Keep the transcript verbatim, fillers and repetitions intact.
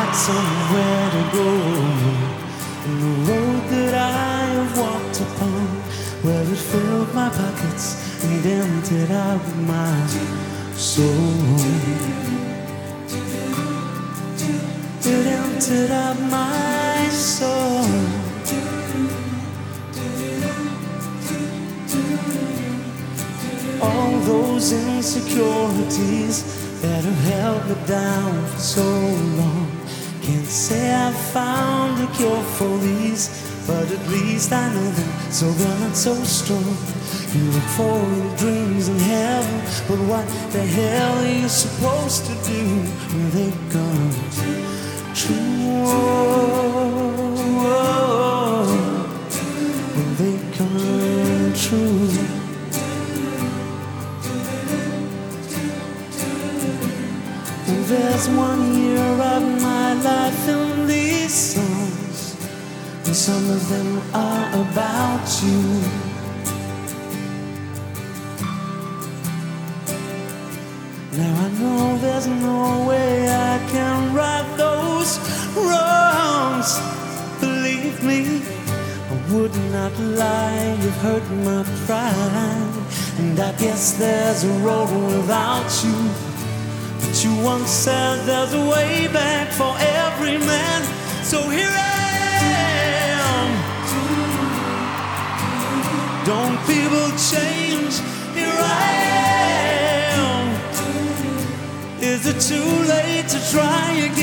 somewhere to go. And the road that I have walked upon, well, it filled my pockets and emptied out my soul. It emptied out my soul. All those insecurities that have held me down for so long, can't say I've found a cure for these, but at least I know them, so they're not so strong. You look for your dreams in heaven, but what the hell are you supposed to do when they come true? When they come true. There's one year of my life in these songs, and some of them are about you. Now I know there's no way I can right those wrongs. Believe me, I would not lie, you've hurt my pride. And I guess there's a road without you. But you once said there's a way back for every man. So here I am. Don't people change? Here I am. Is it too late to try again?